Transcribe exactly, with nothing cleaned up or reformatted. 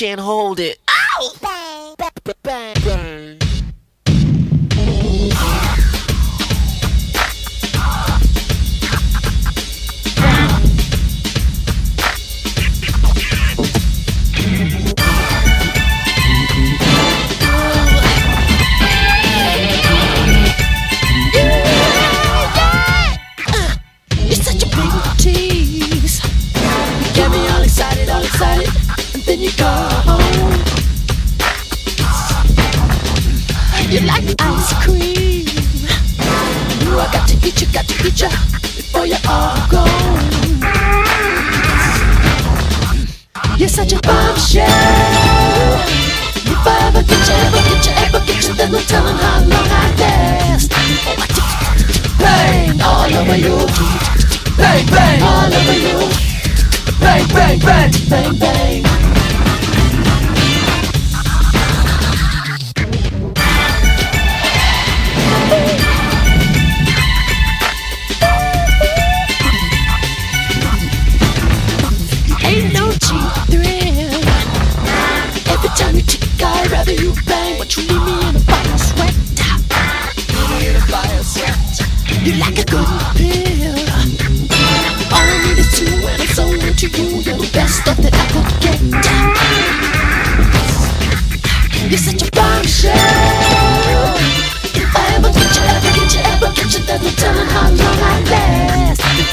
can't hold it. Ow! Bang, bang, bang, bang. You go home. You like ice cream. You I got to eat you, got to eat you before you're all gone. You're such a bombshell. If I ever get you, ever get you, ever get you, there's no telling how long I last. Bang all over you. Bang bang all over you. Bang bang bang bang bang. Ain't no cheap thrill. Every time you tick, I'd rather you bang, but you leave me in a fire sweat. Leave me in a fire sweat. You like a good pill. All I need is two, and I'm so into you. You're the best stuff that I could get. You're such a